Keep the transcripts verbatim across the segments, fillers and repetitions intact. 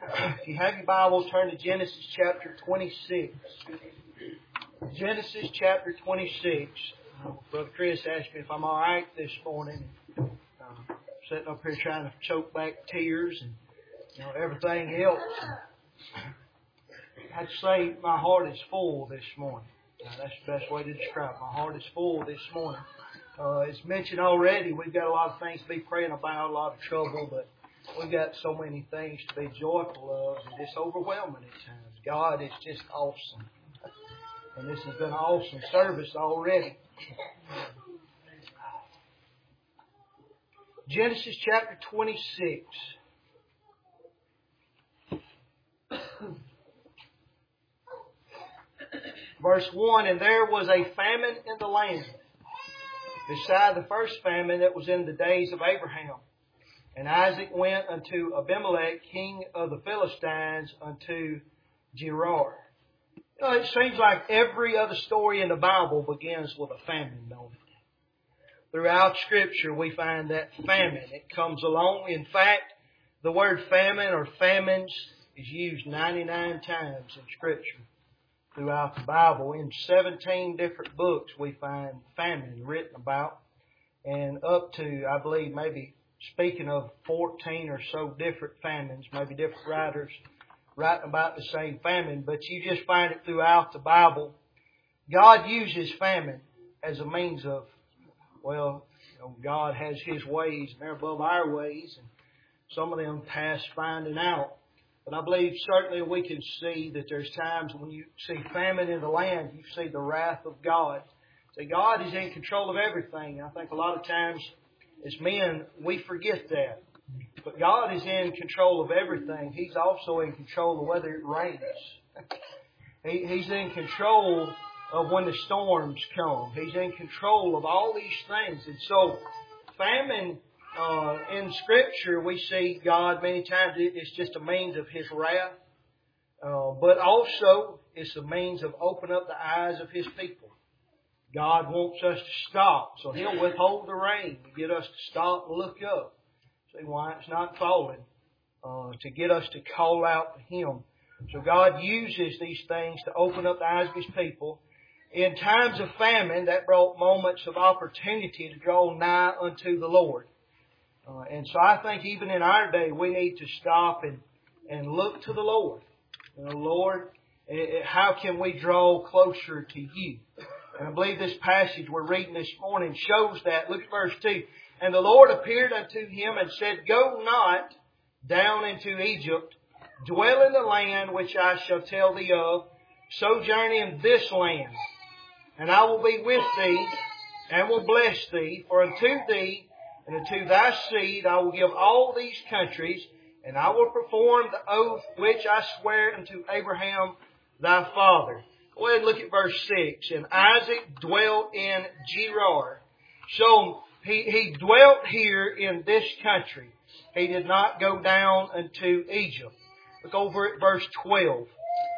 If you have your Bibles, turn to Genesis chapter twenty-six. Genesis chapter twenty-six. Uh, Brother Chris asked me if I'm all right this morning. Uh, sitting up here trying to choke back tears and you know everything else. I'd say my heart is full this morning. Uh, that's the best way to describe it. My heart is full this morning. Uh, as mentioned already, we've got a lot of things to be praying about, a lot of trouble, but we've got so many things to be joyful of, and it's overwhelming at times. God is just awesome. And this has been an awesome service already. Genesis chapter twenty-six. Verse one, and there was a famine in the land, beside the first famine that was in the days of Abraham. And Isaac went unto Abimelech, king of the Philistines, unto Gerar. You know, it seems like every other story in the Bible begins with a famine, don't it? Throughout Scripture, we find that famine. It comes along. In fact, the word famine or famines is used ninety-nine times in Scripture throughout the Bible. In seventeen different books, we find famine written about. And up to, I believe, maybe speaking of fourteen or so different famines, maybe different writers writing about the same famine, but you just find it throughout the Bible. God uses famine as a means of, well, you know, God has His ways and they're above our ways, and some of them past finding out. But I believe certainly we can see that there's times when you see famine in the land, you see the wrath of God. So God is in control of everything. I think a lot of times as men, we forget that. But God is in control of everything. He's also in control of whether it rains. he, he's in control of when the storms come. He's in control of all these things. And so, famine uh, in Scripture, we see God many times, it's just a means of His wrath. Uh, but also, it's a means of opening up the eyes of His people. God wants us to stop, so He'll withhold the rain to get us to stop and look up. See why it's not falling, uh, to get us to call out to Him. So God uses these things to open up the eyes of His people. In times of famine, that brought moments of opportunity to draw nigh unto the Lord. Uh, and so I think even in our day, we need to stop and, and look to the Lord. You know, Lord, how can we draw closer to You? And I believe this passage we're reading this morning shows that. Look at verse two. And the Lord appeared unto him and said, Go not down into Egypt, dwell in the land which I shall tell thee of, sojourn in this land. And I will be with thee, and will bless thee, for unto thee and unto thy seed I will give all these countries, and I will perform the oath which I swear unto Abraham thy father. Go ahead and look at verse six. And Isaac dwelt in Gerar. So he, he dwelt here in this country. He did not go down into Egypt. Look over at verse twelve.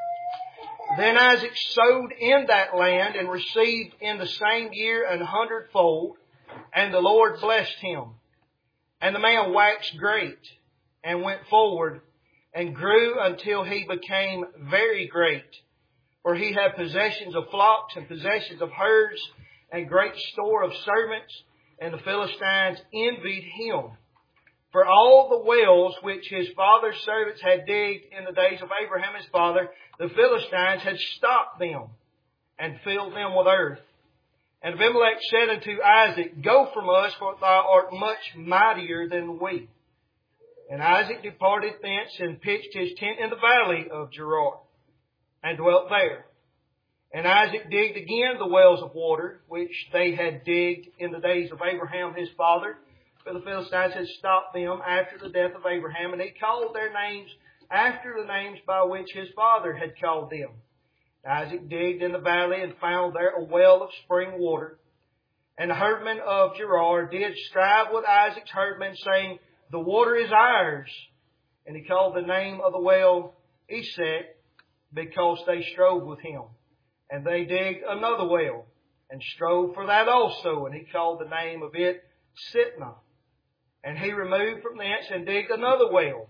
Then Isaac sowed in that land and received in the same year an hundredfold, and the Lord blessed him. And the man waxed great and went forward and grew until he became very great. For he had possessions of flocks and possessions of herds and great store of servants, and the Philistines envied him. For all the wells which his father's servants had digged in the days of Abraham his father, the Philistines had stopped them and filled them with earth. And Abimelech said unto Isaac, Go from us, for thou art much mightier than we. And Isaac departed thence and pitched his tent in the valley of Gerar, and dwelt there. And Isaac digged again the wells of water, which they had digged in the days of Abraham his father. For the Philistines had stopped them after the death of Abraham, and he called their names after the names by which his father had called them. Isaac digged in the valley and found there a well of spring water. And the herdmen of Gerar did strive with Isaac's herdmen, saying, The water is ours. And he called the name of the well Esek, because they strove with him. And they digged another well, and strove for that also. And he called the name of it Sitnah. And he removed from thence and digged another well,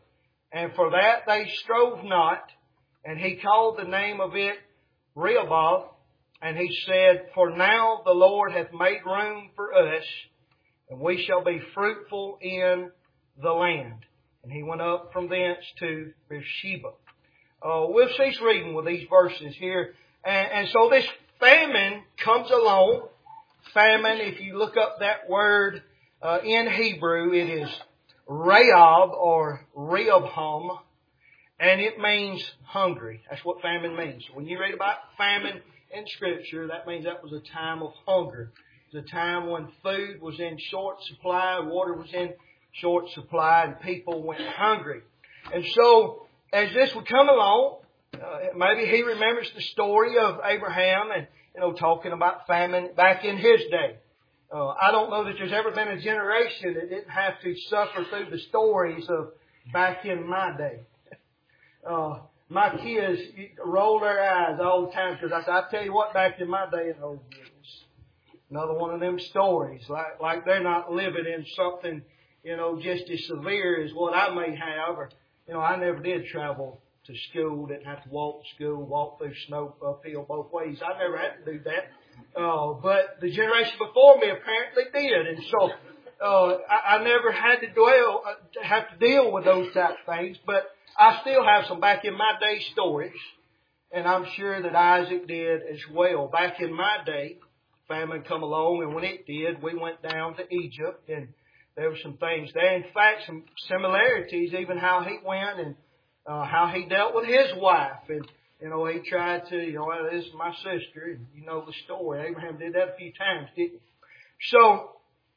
And for that they strove not. And he called the name of it Rehoboth. And he said, For now the Lord hath made room for us, and we shall be fruitful in the land. And he went up from thence to Beersheba. Uh, we'll cease reading with these verses here. And, and so this famine comes along. Famine, if you look up that word uh, in Hebrew, it is Rehob or Rehoboam, and it means hungry. That's what famine means. When you read about famine in Scripture, that means that was a time of hunger. It was a time when food was in short supply, water was in short supply, and people went hungry. And so, as this would come along, uh, maybe he remembers the story of Abraham and, you know, talking about famine back in his day. Uh, I don't know that there's ever been a generation that didn't have to suffer through the stories of back in my day. Uh, my kids roll their eyes all the time because I say, I tell you what, back in my day, oh goodness, another one of them stories, like like they're not living in something, you know, just as severe as what I may have. Or, you know, I never did travel to school, didn't have to walk to school, walk through snow uphill both ways. I never had to do that. Uh, but the generation before me apparently did. And so, uh, I, I never had to dwell, uh, have to deal with those type of things. But I still have some back in my day stories. And I'm sure that Isaac did as well. Back in my day, famine come along, and when it did, we went down to Egypt, and there were some things there. In fact, some similarities, even how he went and uh, how he dealt with his wife. And, you know, he tried to, you know, well, this is my sister. And you know the story. Abraham did that a few times, didn't he? So,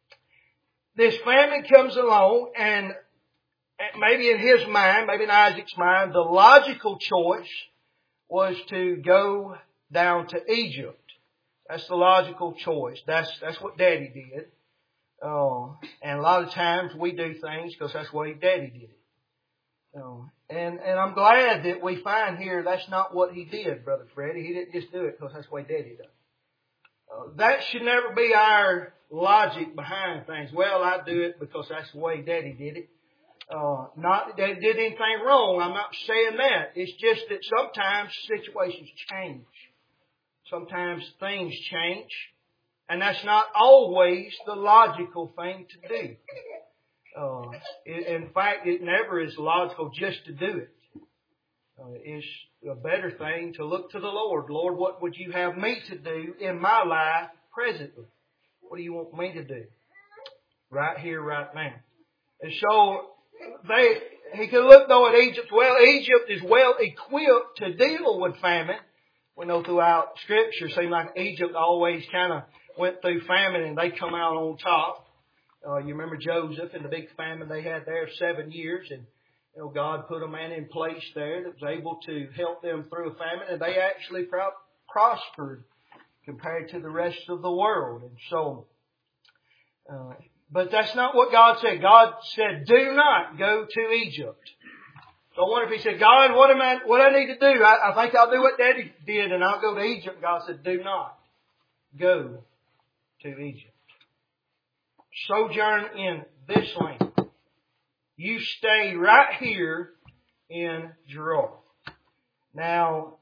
this famine comes along, and maybe in his mind, maybe in Isaac's mind, the logical choice was to go down to Egypt. That's the logical choice. That's that's what Daddy did. Uh, and a lot of times we do things because that's the way Daddy did it. Uh, and and I'm glad that we find here that's not what he did, Brother Freddie. He didn't just do it because that's the way Daddy does. Uh, that should never be our logic behind things. Well, I do it because that's the way Daddy did it. Uh, not that Daddy did anything wrong. I'm not saying that. It's just that sometimes situations change. Sometimes things change. And that's not always the logical thing to do. Uh, in fact, it never is logical just to do it. Uh, it's a better thing to look to the Lord. Lord, what would you have me to do in my life presently? What do you want me to do? Right here, right now. And so, they, he could look though at Egypt. Well, Egypt is well equipped to deal with famine. We know throughout Scripture, it seems like Egypt always kind of went through famine and they come out on top. Uh, you remember Joseph and the big famine they had there seven years, and you know God put a man in place there that was able to help them through a famine, and they actually pro- prospered compared to the rest of the world. And so, uh, but that's not what God said. God said, "Do not go to Egypt." So I wonder if He said, God, what am I, what I need to do? I, I think I'll do what Daddy did and I'll go to Egypt. God said, do not go to Egypt. Sojourn in this land. You stay right here in Gerar. Now,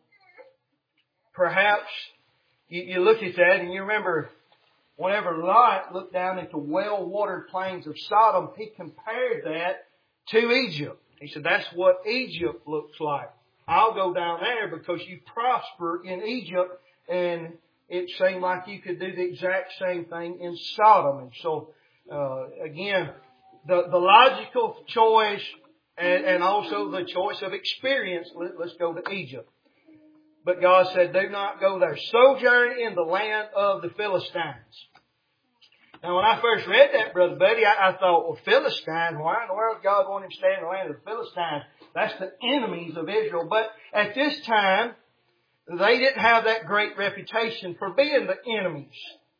perhaps you, you look at that and you remember whenever Lot looked down at the well-watered plains of Sodom, he compared that to Egypt. He said, that's what Egypt looks like. I'll go down there because you prosper in Egypt, and it seemed like you could do the exact same thing in Sodom. And so, uh, again, the, the logical choice and, and also the choice of experience, let, let's go to Egypt. But God said, do not go there. Sojourn in the land of the Philistines. Now, when I first read that, Brother Buddy, I, I thought, well, Philistines, why in the world does God want him to stay in the land of the Philistines? That's the enemies of Israel. But at this time, they didn't have that great reputation for being the enemies.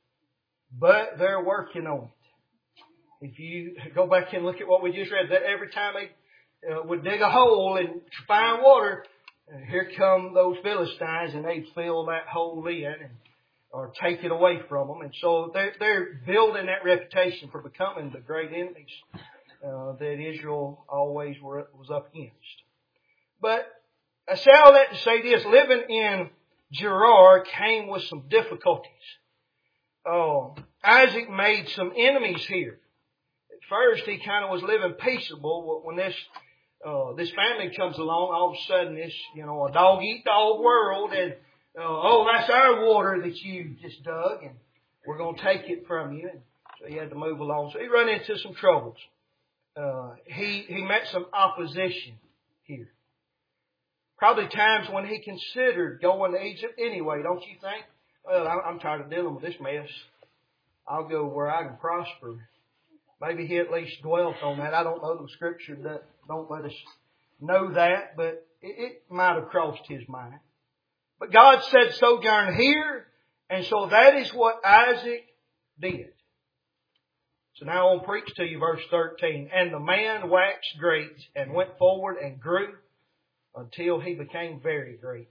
But they're working on it. If you go back and look at what we just read, that every time they uh, would dig a hole and find water, uh, here come those Philistines, and they'd fill that hole in and or take it away from them. And so they're, they're building that reputation for becoming the great enemies uh, that Israel always were, was up against. But I say all that to say this. Living in Gerar came with some difficulties. Uh, Isaac made some enemies here. At first, he kind of was living peaceable. When this uh, this family comes along, all of a sudden, this, you know, a dog-eat-dog world, and uh, oh, that's our water that you just dug, and we're going to take it from you. And so he had to move along. So he ran into some troubles. Uh, he he met some opposition here. Probably times when he considered going to Egypt anyway, don't you think? Well, I'm tired of dealing with this mess. I'll go where I can prosper. Maybe he at least dwelt on that. I don't know the scripture that don't let us know that, but it, it might have crossed his mind. But God said sojourn here, and so that is what Isaac did. So now I'll preach to you verse thirteen. And the man waxed great and went forward and grew until he became very great.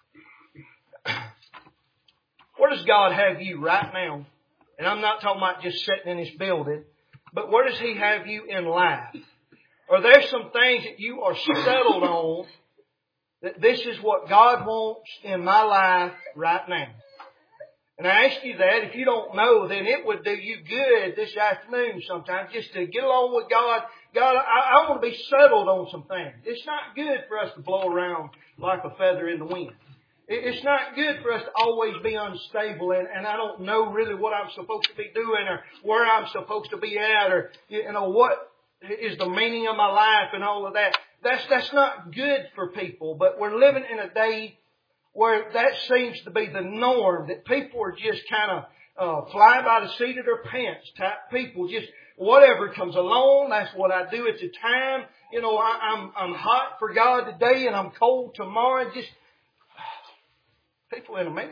Where does God have you right now? And I'm not talking about just sitting in this building, but where does He have you in life? Are there some things that you are settled on that this is what God wants in my life right now? And I ask you that. If you don't know, then it would do you good this afternoon sometimes just to get along with God. God, I, I want to be settled on some things. It's not good for us to blow around like a feather in the wind. It's not good for us to always be unstable and, and I don't know really what I'm supposed to be doing or where I'm supposed to be at or, you know, what is the meaning of my life and all of that. That's, that's not good for people, but we're living in a day where that seems to be the norm, that people are just kind of uh, fly by the seat of their pants type people. Just whatever comes along, that's what I do at the time. You know, I, I'm, I'm hot for God today and I'm cold tomorrow. Just people in a mess.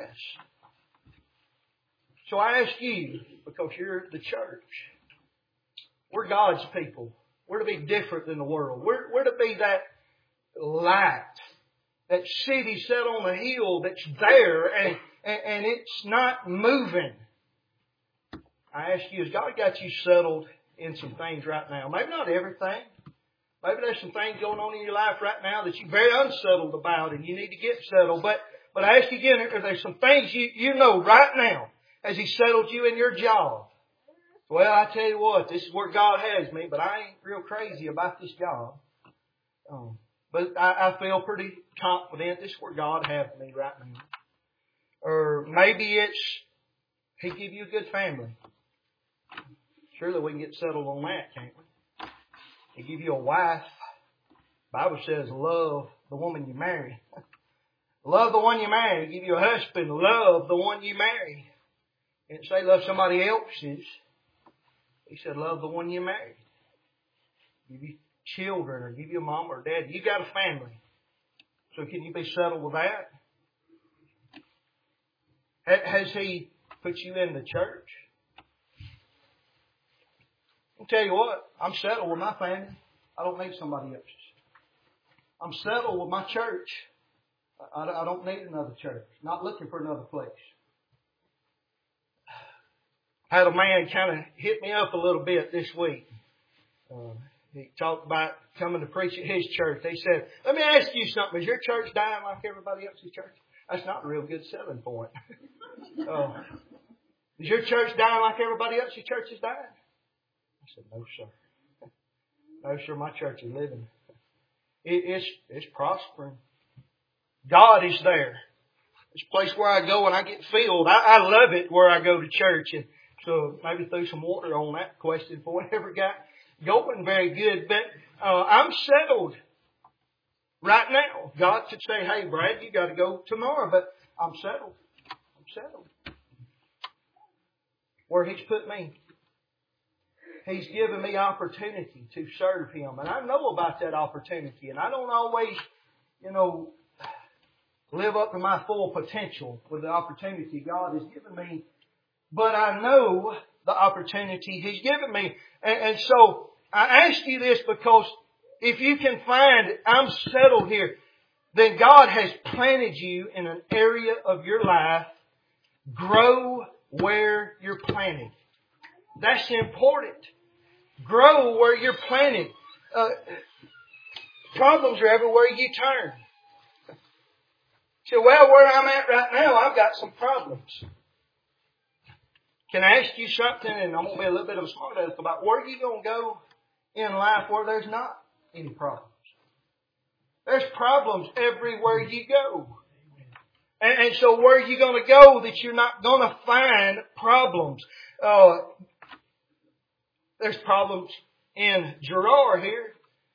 So I ask you, because you're the church, we're God's people. We're to be different than the world. We're, we're to be that light, that city set on a hill that's there and, and, and it's not moving. I ask you, has God got you settled in some things right now? Maybe not everything. Maybe there's some things going on in your life right now that you're very unsettled about and you need to get settled. But But I ask you again, are there some things you, you know right now as He settled you in your job? Well, I tell you what, this is where God has me, but I ain't real crazy about this job. Um, but I, I feel pretty confident this is where God has me right now. Or maybe it's He give you a good family. Surely we can get settled on that, can't we? He give you a wife. The Bible says love the woman you marry. Love the one you marry. Give you a husband. Love the one you marry. He didn't say love somebody else's. He said love the one you married. Give you children or give you a mom or dad. You got a family. So can you be settled with that? Has He put you in the church? I'll tell you what. I'm settled with my family. I don't need somebody else's. I'm settled with my church. I don't need another church. Not looking for another place. I had a man kind of hit me up a little bit this week. Uh, he talked about coming to preach at his church. He said, let me ask you something. Is your church dying like everybody else's church? That's not a real good selling point. uh, is your church dying like everybody else's church is dying? I said, no, sir. No, sir, my church is living. It, it's, it's prospering. God is there. This place where I go and I get filled. I, I love it where I go to church. And so maybe throw some water on that question for whatever got going very good. But uh, I'm settled right now. God could say, hey, Brad, you got to go tomorrow. But I'm settled. I'm settled. Where He's put me. He's given me opportunity to serve Him. And I know about that opportunity. And I don't always, you know, live up to my full potential with the opportunity God has given me. But I know the opportunity He's given me. And, and so I ask you this because if you can find I'm settled here, then God has planted you in an area of your life. Grow where you're planted. That's important. Grow where you're planted. Uh, problems are everywhere you turn. So, well, where I'm at right now, I've got some problems. Can I ask you something, and I'm going to be a little bit of a smart aleck about where are you going to go in life where there's not any problems? There's problems everywhere you go. And, and so where are you going to go that you're not going to find problems? Uh, there's problems in Gerar here.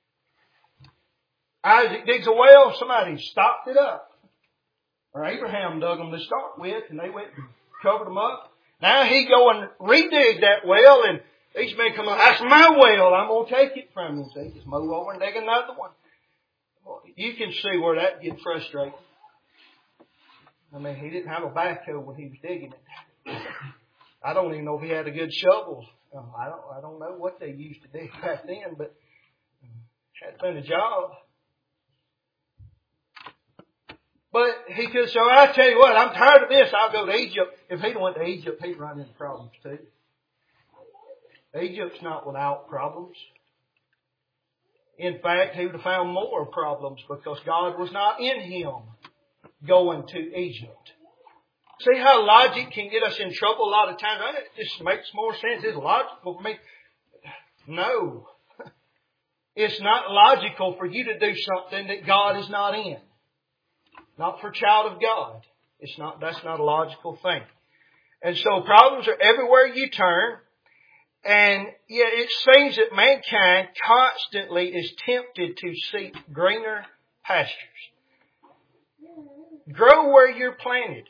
Isaac digs a well, somebody stopped it up. Or Abraham dug them to start with, and they went and covered them up. Now he go and redig that well, and these men come up, that's my well, I'm going to take it from you. So he just move over and dig another one. Well, you can see where that gets frustrating. I mean, he didn't have a backhoe when he was digging it. I don't even know if he had a good shovel. Uh, I don't I don't know what they used to dig back then, but it had been a job. But he could, so I tell you what, I'm tired of this, I'll go to Egypt. If he'd went to Egypt, he'd run into problems too. Egypt's not without problems. In fact, he would have found more problems because God was not in him going to Egypt. See how logic can get us in trouble a lot of times? It just makes more sense. It's logical for me. No. It's not logical for you to do something that God is not in. Not for a child of God. It's not, that's not a logical thing. And so problems are everywhere you turn. And yet it seems that mankind constantly is tempted to seek greener pastures. Grow where you're planted.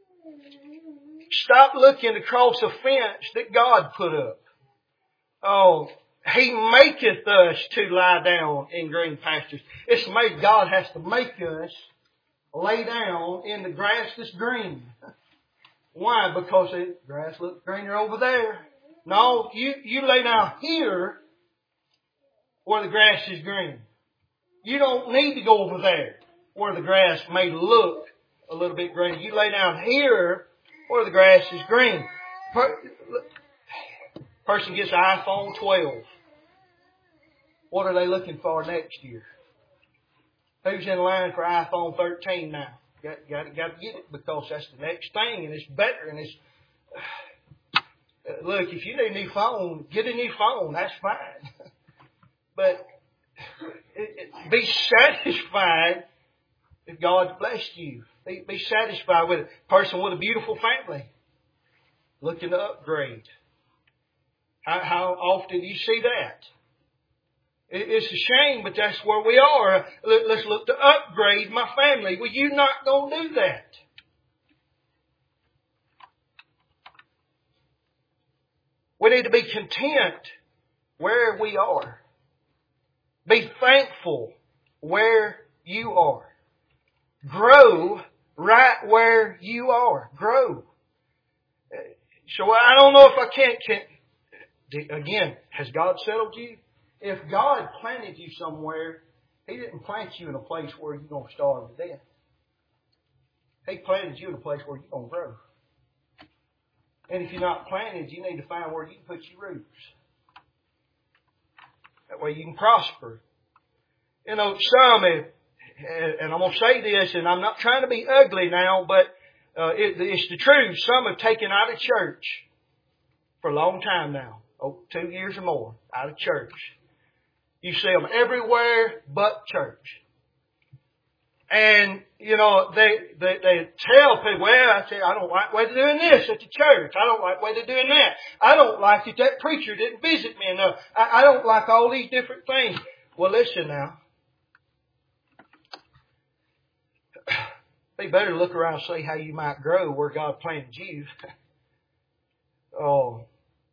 Stop looking across a fence that God put up. Oh, He maketh us to lie down in green pastures. It's made God has to make us lay down in the grass that's green. Why? Because the grass looks greener over there. No, you, you lay down here where the grass is green. You don't need to go over there where the grass may look a little bit green. You lay down here where the grass is green. Per, person gets an iPhone twelve. What are they looking for next year? Who's in line for iPhone thirteen now? Got, got, got to get it because that's the next thing and it's better and it's... Look, if you need a new phone, get a new phone. That's fine. But it, it, be satisfied if God's blessed you. Be, be satisfied with a person with a beautiful family looking to upgrade. How, how often do you see that? It, it's a shame, but that's where we are. Let, let's look to upgrade my family. Well, you're not going to do that. We need to be content where we are. Be thankful where you are. Grow right where you are. Grow. So I don't know if I can't, can again, has God settled you? If God planted you somewhere, He didn't plant you in a place where you're going to starve to death. He planted you in a place where you're going to grow. And if you're not planted, you need to find where you can put your roots. That way you can prosper. You know, some, and I'm going to say this, and I'm not trying to be ugly now, but uh, it, it's the truth. Some have taken out of church for a long time now. Oh, two years or more out of church. You see them everywhere but church. And, you know, they, they, they tell people, well, I say, I don't like the way they're doing this at the church. I don't like the way they're doing that. I don't like that that preacher didn't visit me enough. I, I don't like all these different things. Well, listen now. Be better to look around and see how you might grow where God planted you. Oh.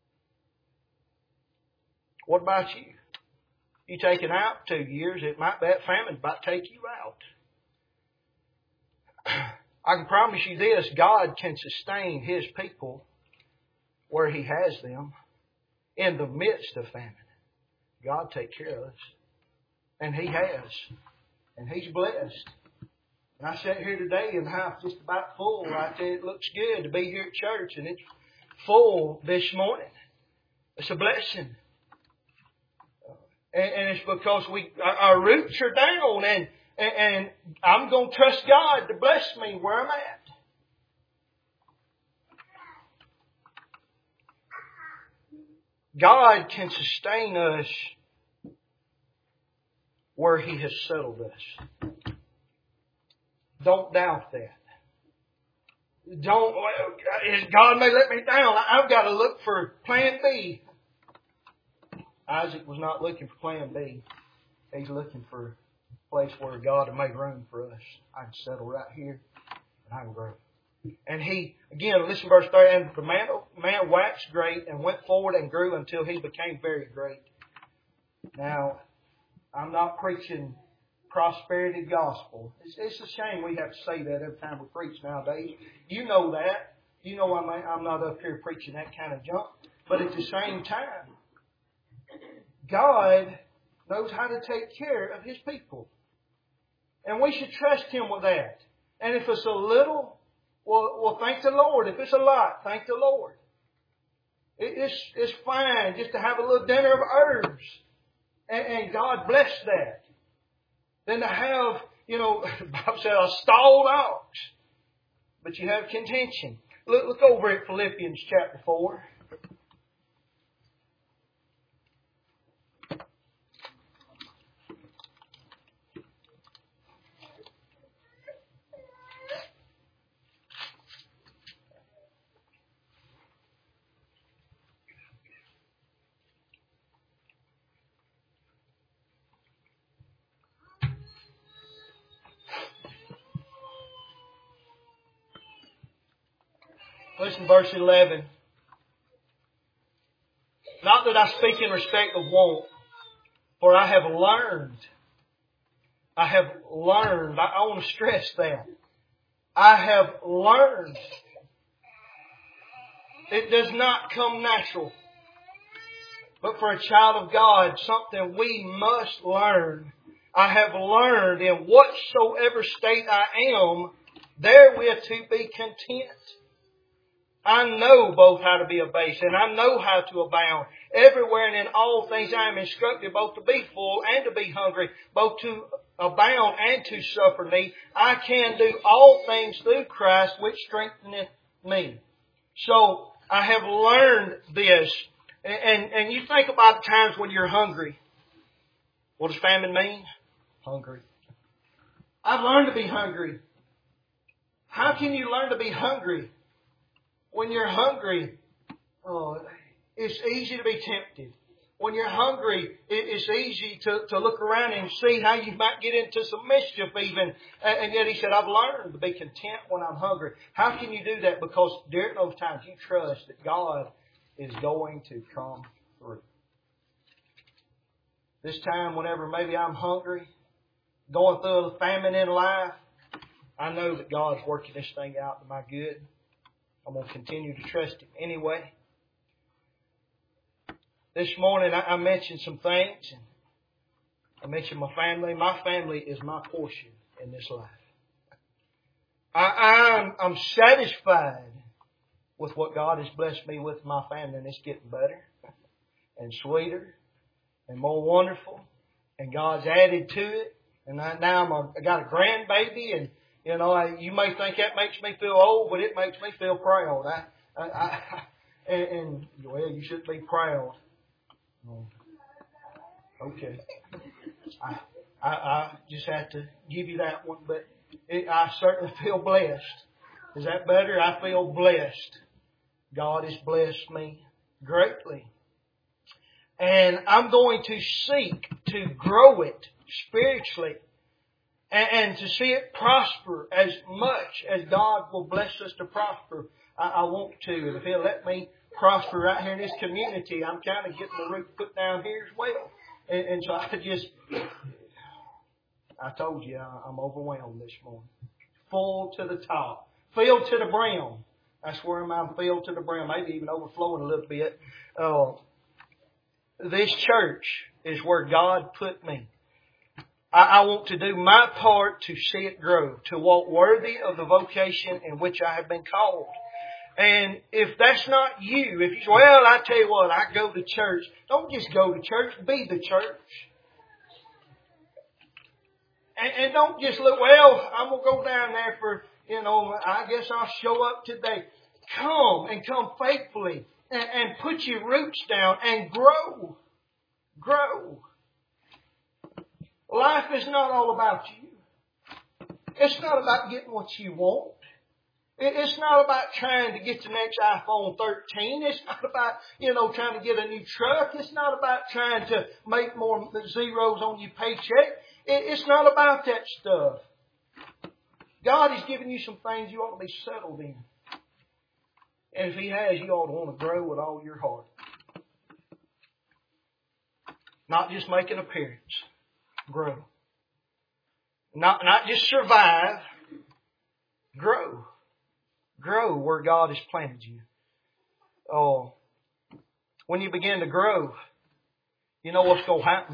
What about you? You taken out two years, it might be that famine about to take you out. I can promise you this, God can sustain His people where He has them in the midst of famine. God take care of us. And He has. And He's blessed. And I sat here today and the house just about full. I tell you, it looks good to be here at church and it's full this morning. It's a blessing. And, and it's because we our, our roots are down, and, and, and I'm going to trust God to bless me where I'm at. God can sustain us where He has settled us. Don't doubt that. Don't, God may let me down. I've got to look for plan B. Isaac was not looking for plan B. He's looking for a place where God will make room for us. I can settle right here and I can grow. And he, again, listen to verse thirty, and the man, man waxed great and went forward and grew until he became very great. Now, I'm not preaching prosperity gospel. It's, it's a shame we have to say that every time we preach nowadays. You know that. You know I'm, I'm not up here preaching that kind of junk. But at the same time, God knows how to take care of His people. And we should trust Him with that. And if it's a little, well, well thank the Lord. If it's a lot, thank the Lord. It, it's, it's fine just to have a little dinner of herbs. And, and God bless that. Than to have, you know, the Bible said a stalled ox. But you have contention. Look, look over at Philippians chapter four. Listen, verse eleven. Not that I speak in respect of want, for I have learned. I have learned. I, I want to stress that. I have learned. It does not come natural. But for a child of God, something we must learn. I have learned in whatsoever state I am, therewith to be content. I know both how to be abased, and I know how to abound. Everywhere and in all things I am instructed both to be full and to be hungry, both to abound and to suffer need. I can do all things through Christ, which strengtheneth me. So, I have learned this. And, and, and you think about times when you're hungry. What does famine mean? Hungry. I've learned to be hungry. How can you learn to be hungry? When you're hungry, oh, it's easy to be tempted. When you're hungry, it's easy to, to look around and see how you might get into some mischief even. And yet He said, I've learned to be content when I'm hungry. How can you do that? Because during those times you trust that God is going to come through. This time, whenever maybe I'm hungry, going through a famine in life, I know that God's working this thing out to my good. I'm going to continue to trust Him anyway. This morning I mentioned some things. I mentioned my family. My family is my portion in this life. I, I'm, I'm satisfied with what God has blessed me with my family, and it's getting better and sweeter and more wonderful. And God's added to it. And I, now I'm a, I got a grandbaby, and you know, I, you may think that makes me feel old, but it makes me feel proud. I, I, I and, and well, you should be proud. Okay, I, I, I just have to give you that one, but it, I certainly feel blessed. Is that better? I feel blessed. God has blessed me greatly, and I'm going to seek to grow it spiritually. And to see it prosper as much as God will bless us to prosper, I, I want to. And if He'll let me prosper right here in this community, I'm kind of getting the root put down here as well. And, and so I just, I told you, I, I'm overwhelmed this morning. Full to the top. Filled to the brim. That's where I'm filled to the brim. Maybe even overflowing a little bit. Uh, this church is where God put me. I want to do my part to see it grow, to walk worthy of the vocation in which I have been called. And if that's not you, if you say, well, I tell you what, I go to church. Don't just go to church, be the church. And, and don't just look, well, I'm going to go down there for, you know, I guess I'll show up today. Come and come faithfully and, and put your roots down and grow. Grow. Life is not all about you. It's not about getting what you want. It's not about trying to get the next iPhone thirteen. It's not about, you know, trying to get a new truck. It's not about trying to make more zeros on your paycheck. It's not about that stuff. God has given you some things you ought to be settled in. And if He has, you ought to want to grow with all your heart. Not just make an appearance. Grow. Not, not just survive. Grow. Grow where God has planted you. Oh, when you begin to grow, you know what's going to happen?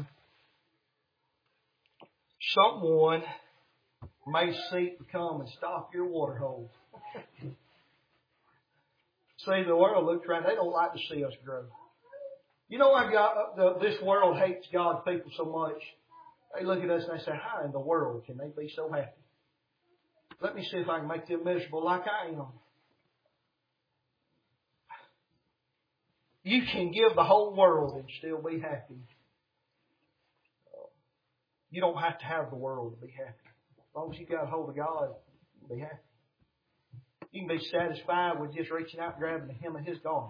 Someone may seek to come and stop your water hole. See, the world looks around. They don't like to see us grow. You know why God, the, this world hates God's people so much? They look at us and they say, how in the world can they be so happy? Let me see if I can make them miserable like I am. You can give the whole world and still be happy. You don't have to have the world to be happy. As long as you got a hold of God, you'll be happy. You can be satisfied with just reaching out and grabbing the hem of His garment.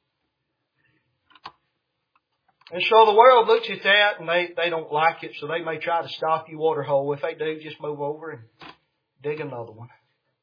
And so the world looks at that and they, they don't like it, so they may try to stop your water hole. If they do, just move over and dig another one.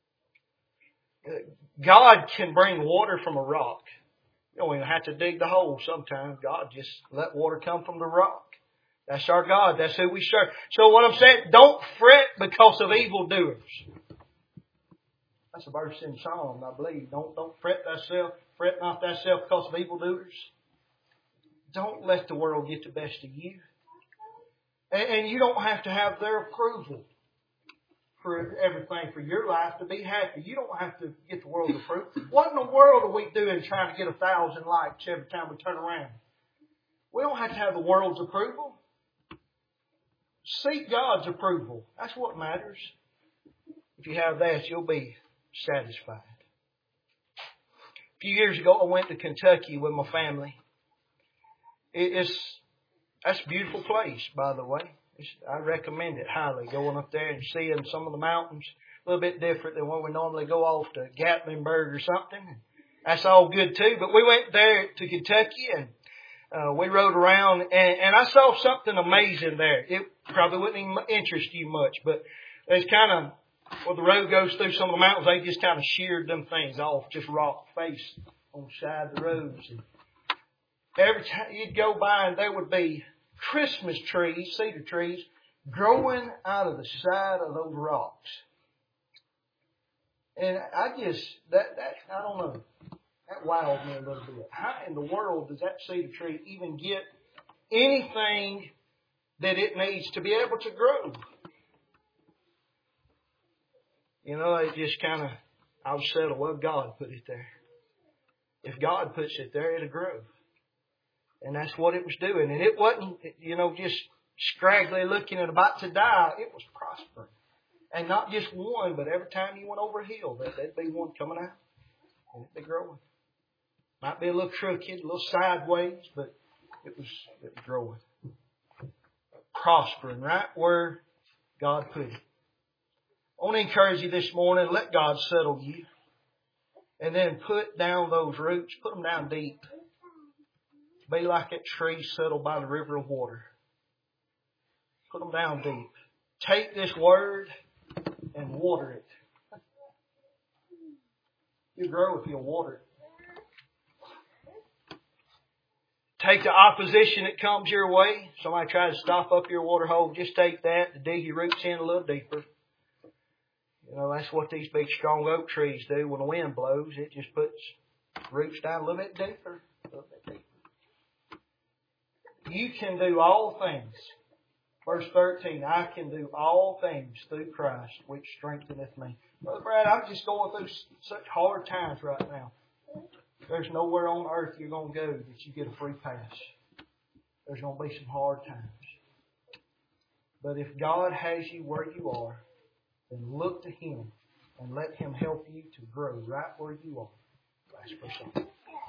God can bring water from a rock. You don't even have to dig the hole sometimes. God just let water come from the rock. That's our God. That's who we serve. So what I'm saying, don't fret because of evildoers. That's a verse in Psalm, I believe. Don't, don't fret thyself, fret not thyself because of evildoers. Don't let the world get the best of you. And, and you don't have to have their approval for everything for your life to be happy. You don't have to get the world's approval. What in the world are we doing trying to get a thousand likes every time we turn around? We don't have to have the world's approval. Seek God's approval. That's what matters. If you have that, you'll be satisfied. A few years ago, I went to Kentucky with my family. It's that's a beautiful place, by the way. It's, I recommend it highly, going up there and seeing some of the mountains. A little bit different than when we normally go off to Gatlinburg or something. That's all good too. But we went there to Kentucky and uh, we rode around and, and I saw something amazing there. It probably wouldn't even interest you much, but it's kind of, where the road goes through some of the mountains, they just kind of sheared them things off, just rock face on the side of the roads. And every time you'd go by and there would be Christmas trees, cedar trees, growing out of the side of those rocks. And I just, that, that, I don't know, that wowed me a little bit. How in the world does that cedar tree even get anything that it needs to be able to grow? You know, it just kind of, I was settled, well, God put it there. If God puts it there, it'll grow. And that's what it was doing. And it wasn't, you know, just scraggly looking and about to die. It was prospering. And not just one, but every time you went over a hill, there'd be one coming out. And it'd be growing. Might be a little crooked, a little sideways, but it was, it was growing. Prospering right where God put it. I want to encourage you this morning, let God settle you. And then put down those roots, put them down deep. Be like that tree settled by the river of water. Put them down deep. Take this word and water it. You grow if you'll water it. Take the opposition that comes your way. Somebody tries to stop up your water hole. Just take that to dig your roots in a little deeper. You know, that's what these big strong oak trees do when the wind blows. It just puts roots down a little bit deeper. A little bit deeper. You can do all things Verse thirteen, I can do all things through Christ, which strengtheneth me. Brother Brad, I'm just going through such hard times right now. There's nowhere on earth you're going to go that you get a free pass. There's going to be some hard times. But if God has you where you are, then look to Him and let Him help you to grow right where you are. Last verse.